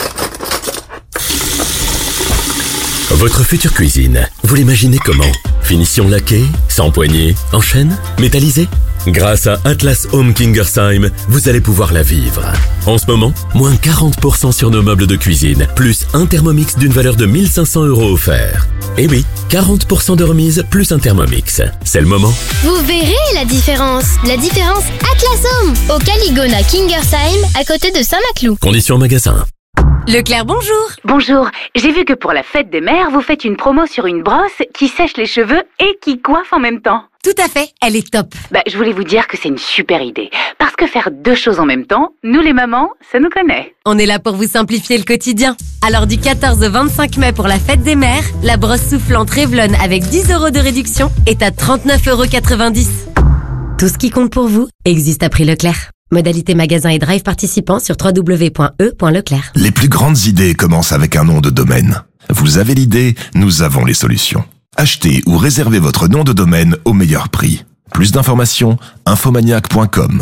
Votre future cuisine, vous l'imaginez comment? Finition laquée, sans poignée, en chaîne, métallisée? Grâce à Atlas Home Kingersheim, vous allez pouvoir la vivre. En ce moment, moins 40% sur nos meubles de cuisine, plus un Thermomix d'une valeur de 1 500 € offert. Et oui, 40% de remise plus un Thermomix. C'est le moment. Vous verrez la différence. La différence Atlas Home, au Caligona Kingersheim, à côté de Saint-Maclou. Conditions en magasin. Leclerc, bonjour. Bonjour. J'ai vu que pour la fête des mères, vous faites une promo sur une brosse qui sèche les cheveux et qui coiffe en même temps. Tout à fait, elle est top. Je voulais vous dire que c'est une super idée. Parce que faire deux choses en même temps, nous les mamans, ça nous connaît. On est là pour vous simplifier le quotidien. Alors du 14 au 25 mai pour la fête des mères, la brosse soufflante Revlon avec 10 € de réduction est à 39,90 €. Tout ce qui compte pour vous existe à prix Leclerc. Modalité magasin et drive participant sur www.e.leclerc. Les plus grandes idées commencent avec un nom de domaine. Vous avez l'idée, nous avons les solutions. Achetez ou réservez votre nom de domaine au meilleur prix. Plus d'informations, infomaniac.com.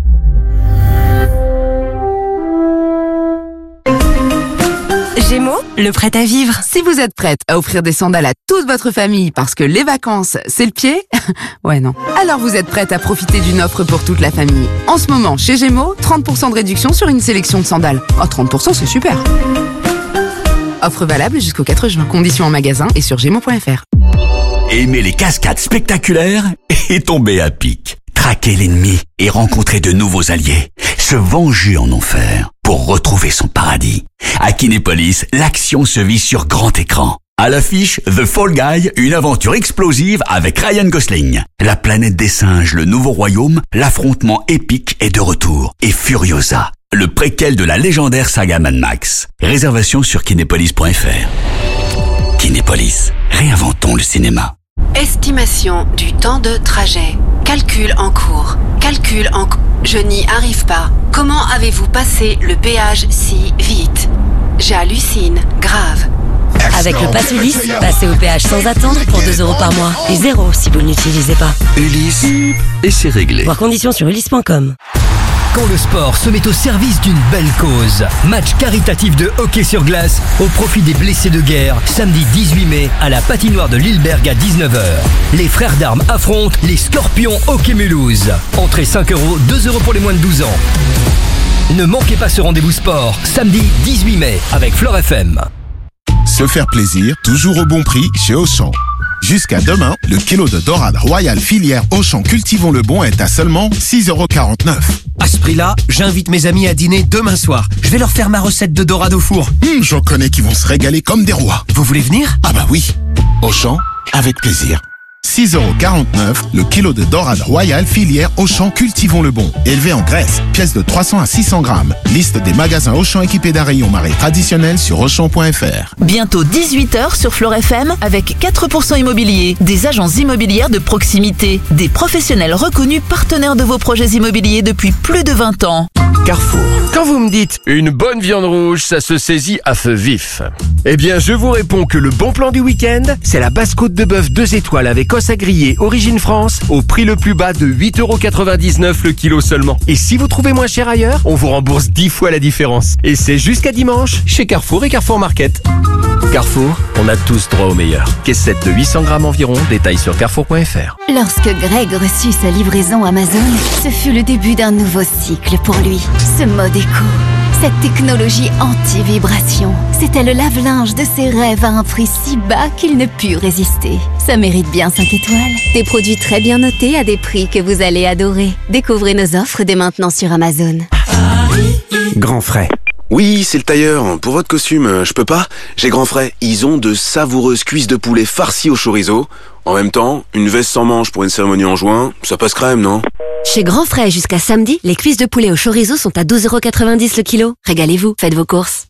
Gémeaux, le prêt à vivre. Si vous êtes prête à offrir des sandales à toute votre famille parce que les vacances, c'est le pied, ouais non. Alors vous êtes prête à profiter d'une offre pour toute la famille. En ce moment, chez Gémeaux, 30% de réduction sur une sélection de sandales. Oh, 30%, c'est super. Offre valable jusqu'au 4 juin. Conditions en magasin et sur gémeaux.fr. Aimer les cascades spectaculaires et tomber à pic. Traquer l'ennemi et rencontrer de nouveaux alliés. Se venger en enfer pour retrouver son paradis. À Kinépolis, l'action se vit sur grand écran. À l'affiche, The Fall Guy, une aventure explosive avec Ryan Gosling. La planète des singes, le nouveau royaume, l'affrontement épique est de retour. Et Furiosa, le préquel de la légendaire saga Mad Max. Réservation sur kinépolis.fr. Kinépolis, réinventons le cinéma. Estimation du temps de trajet. Calcul en cours. Je n'y arrive pas. Comment avez-vous passé le péage si vite? J'hallucine. Grave. Avec le Pass Ulysse, passez au péage sans attendre pour 2 € par mois. Et 0 si vous ne l'utilisez pas. Ulysse, et c'est réglé. Voir conditions sur ulysse.com. Quand le sport se met au service d'une belle cause. Match caritatif de hockey sur glace au profit des blessés de guerre, samedi 18 mai à la patinoire de Lilleberg à 19 h. Les frères d'armes affrontent les Scorpions Hockey Mulhouse. Entrée 5 €, 2 € pour les moins de 12 ans. Ne manquez pas ce rendez-vous sport, samedi 18 mai avec Flore FM. Se faire plaisir, toujours au bon prix chez Auchan. Jusqu'à demain, le kilo de dorade royale filière Auchan Cultivons le Bon est à seulement 6,49 €. À ce prix-là, j'invite mes amis à dîner demain soir. Je vais leur faire ma recette de dorade au four. J'en connais qui vont se régaler comme des rois. Vous voulez venir? Ah bah oui. Auchan, avec plaisir. 6,49 € le kilo de dorade royale filière Auchan Cultivons le Bon. Élevé en Grèce, pièce de 300 à 600 grammes. Liste des magasins Auchan équipés d'un rayon marée traditionnel sur Auchan.fr. Bientôt 18 h sur Flore FM avec 4% immobilier. Des agences immobilières de proximité. Des professionnels reconnus partenaires de vos projets immobiliers depuis plus de 20 ans. Carrefour. Quand vous me dites une bonne viande rouge, ça se saisit à feu vif. Eh bien, je vous réponds que le bon plan du week-end, c'est la basse-côte de bœuf 2 étoiles avec os à griller Origine France au prix le plus bas de 8,99 € le kilo seulement. Et si vous trouvez moins cher ailleurs, on vous rembourse 10 fois la différence. Et c'est jusqu'à dimanche chez Carrefour et Carrefour Market. Carrefour, on a tous droit au meilleur. Caissette de 800 grammes environ, détails sur carrefour.fr. Lorsque Greg reçut sa livraison Amazon, ce fut le début d'un nouveau cycle pour lui. Ce mode éco, cette technologie anti-vibration, c'était le lave-linge de ses rêves à un prix si bas qu'il ne put résister. Ça mérite bien 5 étoiles. Des produits très bien notés à des prix que vous allez adorer. Découvrez nos offres dès maintenant sur Amazon. Grand Frais. Oui, c'est le tailleur. Pour votre costume, je peux pas? J'ai Grand Frais. Ils ont de savoureuses cuisses de poulet farcies au chorizo. En même temps, une veste sans manches pour une cérémonie en juin, ça passe crème, non? Chez Grand Frais jusqu'à samedi, les cuisses de poulet au chorizo sont à 12,90 € le kilo. Régalez-vous, faites vos courses.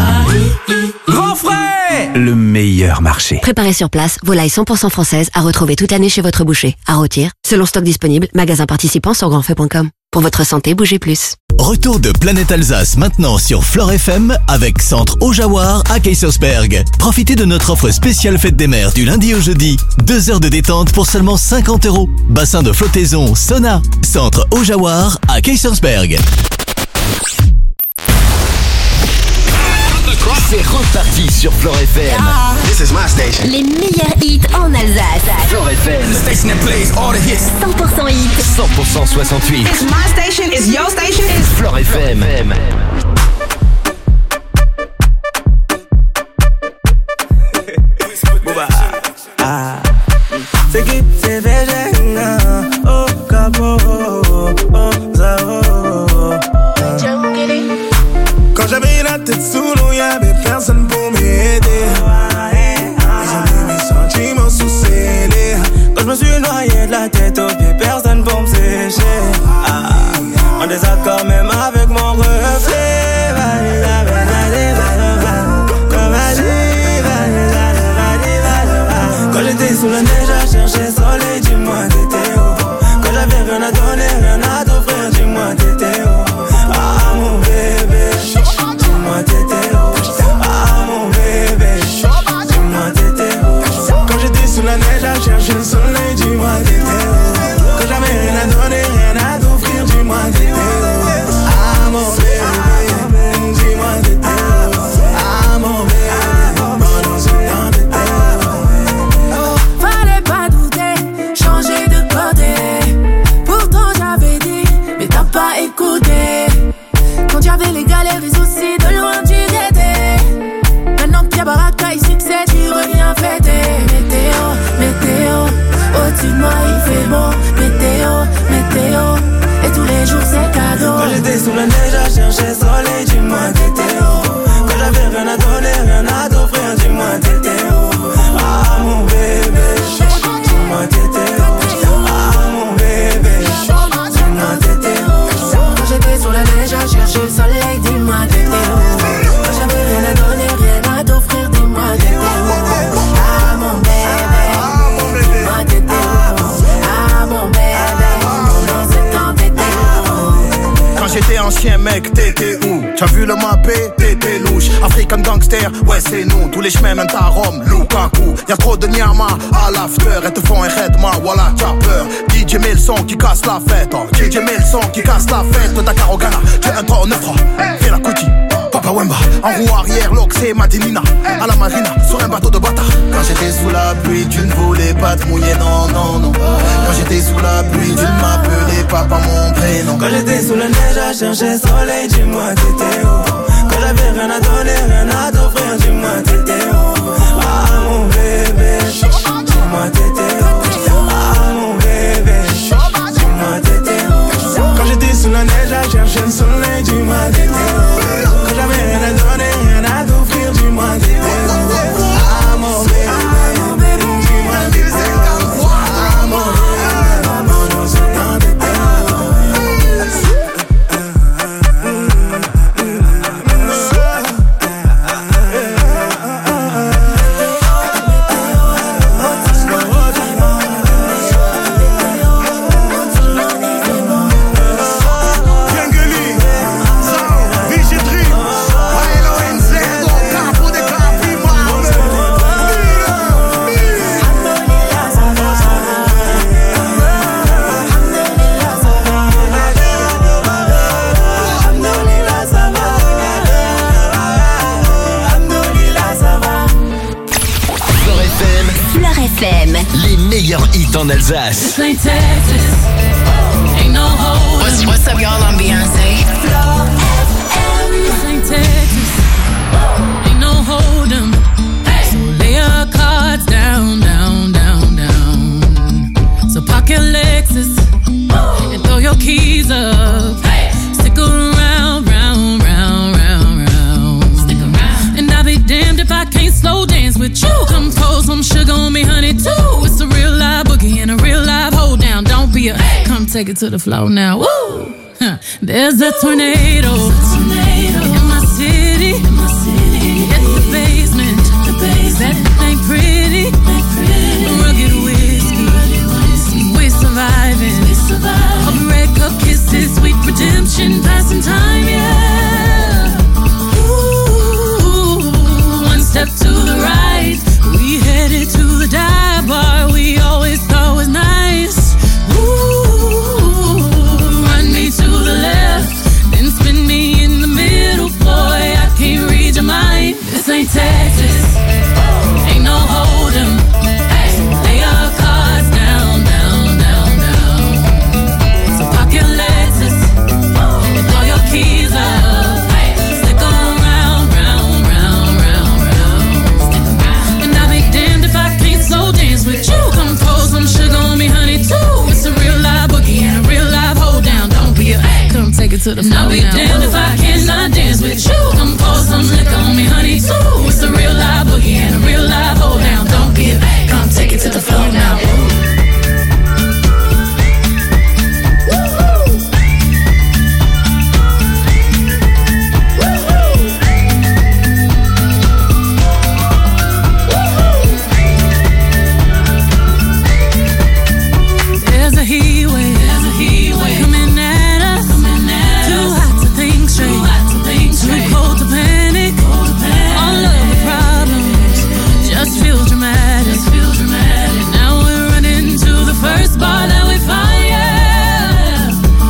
Grand Frais, le meilleur marché. Préparez sur place, volailles 100% françaises à retrouver toute l'année chez votre boucher. À rôtir, selon stock disponible, magasin participant sur grandfrais.com. Pour votre santé, bougez plus. Retour de Planète Alsace maintenant sur Flore FM avec Centre au Jawar à Kaysersberg. Profitez de notre offre spéciale fête des mères du lundi au jeudi. 2 heures de détente pour seulement 50 €. Bassin de flottaison, sauna. Centre au Jawar à Kaysersberg. C'est reparti sur Flore FM. This is my station. Les meilleurs hits en Alsace. Flore FM. The station that plays all the hits. 100% hits. 100% 68. It's my station, it's your station. It's Flore FM. Quand j'avais la tête sous l'eau, y'avait personne pour m'aider. Ils ont mis mes sentiments sous scellés. Quand je me suis noyé de la tête aux pieds, personne pour me sécher. En désaccord même avec mon reflet. Quand j'étais sous la neige à chercher soleil, dis-moi t'étais où? Quand j'avais rien à donner, rien à t'offrir, dis-moi t'étais où? Ah mon bébé, dis-moi t'étais où? Ah mon bébé, dis-moi t'étais où? Quand j'étais sous la neige à chercher le soleil, dis-moi t'étais où? Quand j'avais rien à donner, rien à t'offrir, dis-moi t'étais où? Ah mon bébé, dis-moi t'étais où? Ah mon bébé, pendant ce temps t'étais où? Fallait pas douter, changer de côté. Pourtant j'avais dit, mais t'as pas écouté. Quand y'avait les galères et soucis, de loin tu guettais. Maintenant qu'il y a baraka et succès, tu reviens fêter. Météo, météo, au-dessus de moi il fait beau. Météo, météo, et tous les jours c'est cadeau. Quand j'étais sous la neige à chercher soleil, dis-moi t'étais où? Quand j'avais rien à donner, rien à t'offrir, dis-moi t'étais où? Ah mon bébé, dis-moi t'étais où? Ah mon bébé, dis-moi t'étais où? Quand j'étais sous la neige à chercher le soleil, dis-moi t'étais où? Quand j'avais rien à donner, rien à t'offrir, dis-moi t'étais où? Ah mon bébé, dis-moi t'étais où? Ah mon bébé, pendant ce temps t'étais où? Quand j'étais ancien mec, t'étais où? T'as vu le mappé? T'étais louche. African gangster, ouais c'est nous. Tous les chemins mènent à Rome, Lukaku. Y'a trop de nyama à l'after. Elles te font un redma, voilà t'as peur. DJ met le son qui casse la fête. Oh. DJ met le son qui casse la fête. Dakar au Ghana, j'ai un 3 au 9 fais la coutie, Papa Wemba. En roue arrière, l'Oxé, Madinina. À la marina, sur un bateau de bâtard. Quand j'étais sous la pluie, tu ne voulais pas te mouiller, non, non, non. Quand j'étais sous la pluie, tu ne m'appelais pas par mon prénom. Quand j'étais sous la neige à chercher soleil, dis-moi t'étais où? Quand j'avais rien à donner, rien à t'offrir, dis-moi t'étais où? Ah mon bébé, dis-moi t'étais où? Ah mon bébé, dis-moi t'étais où? Quand j'étais sous la neige à chercher le soleil, dis-moi t'étais où? Quand j'avais rien à donner, rien à t'offrir, dis-moi t'étais où? Ah mon bébé, dis-moi t'étais où? Ah mon bébé, pendant ce temps t'étais où? Les meilleurs hits en Alsace. What's up, y'all? I'm Beyonce. Ain't no hold 'em. So lay your cards down, down, down, down. So park your Lexus and throw your keys up. Stick around, round, round, round, round. Stick around. And I'll be damned if I can't slow dance with you. Come pour some sugar on me, honey, too. It's a real live boogie and a real live hold down. Don't be a come take it to the floor now. Woo! There's a tornado in my city. At the basement. That ain't pretty. Rugged whiskey. We surviving. A red cup kisses, sweet wasting time, yeah. Ooh, one step to the right, we headed to the dive bar we always thought was nice. Ooh, run me to the left, then spin me in the middle, boy, I can't read your mind. This ain't Texas, ain't no hold'em. Lay your cards down, down, down, down. So park your Lexus and throw your keys up. Stick around, round, round, round, round. And I'll be damned if I can't slow dance with you. Come pour some sugar on me, honey, too. It's a real live boogie and a real live hold down. Don't be a come take it to the floor. I'll be damned if I cannot dance with you. Come pour some liquor on me, honey, too. It's a real live boogie and a real live hold down. Don't be a come take it to the floor now. There's a heat wave coming at us. Too hot to think straight, too cold to panic. All of the problems just feel dramatic. Now we're running to the first bar that we find, yeah.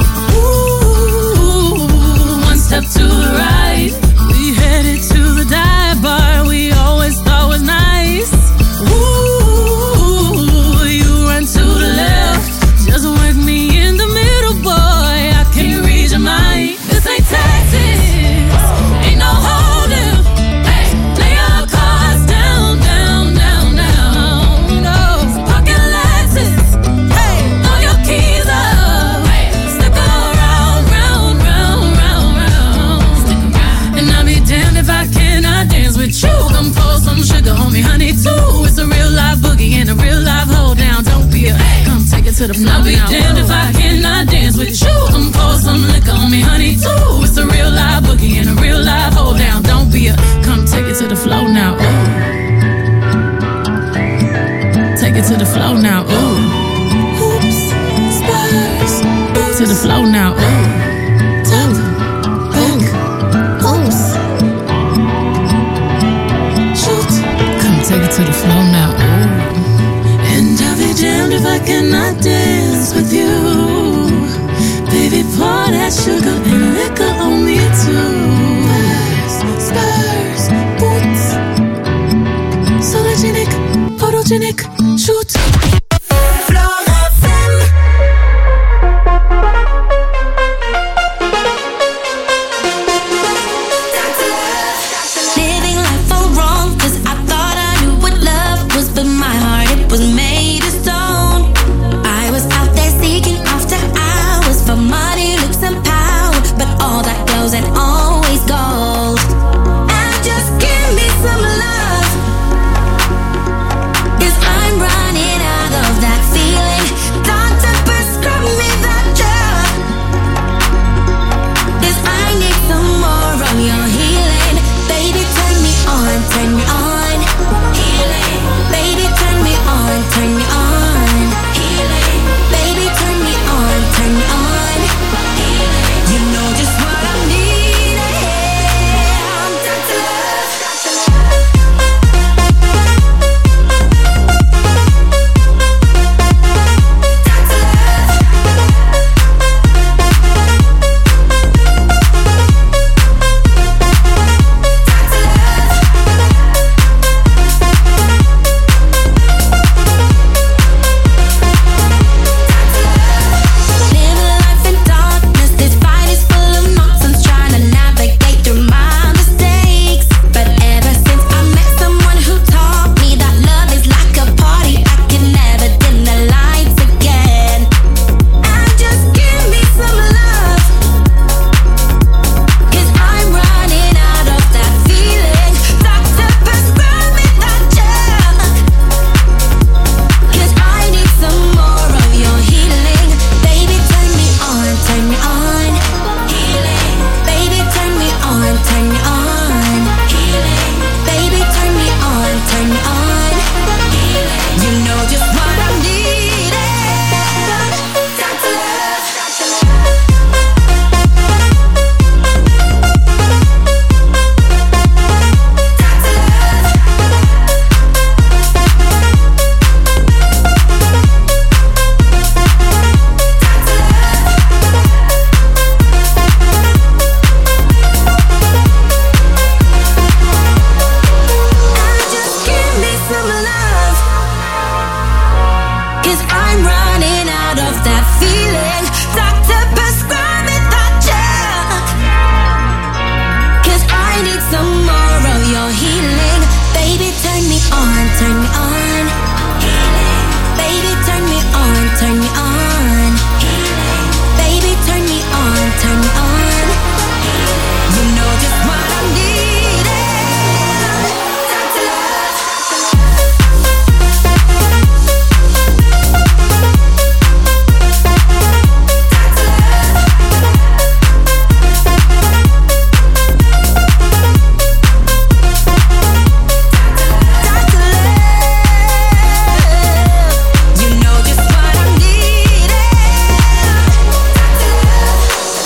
Ooh, one step to the right, we headed to the dive bar we always thought was nice. Ooh, you run to the left, just work me in the middle, boy, I can't read your mind. This ain't Texas, ain't no hold'em. Lay your cards down, down, down, down. No, park your Lexus, throw your keys up. Stick around, round, round, round, round. And I'll be damned if I cannot dance with you. Come pour some sugar on me, honey, too. It's a real live boogie and a real live hold down. Don't be a come take it to the floor. I'll be damned if I cannot dance with you. Come pour some liquor on me, honey, too. It's a real live boogie and a real live hold down. Don't be a come take it to the floor now. Ooh. Take it to the floor now. Ooh. Hoops, Spurs, to the floor now. Ooh. Top, back, hoops. Shoot, come take it to the floor now. Ooh. And I'll be damned if I cannot dance with you. Baby, pour that sugar and liquor on me too. Spurs, boots, sologenic, photogenic, shoot.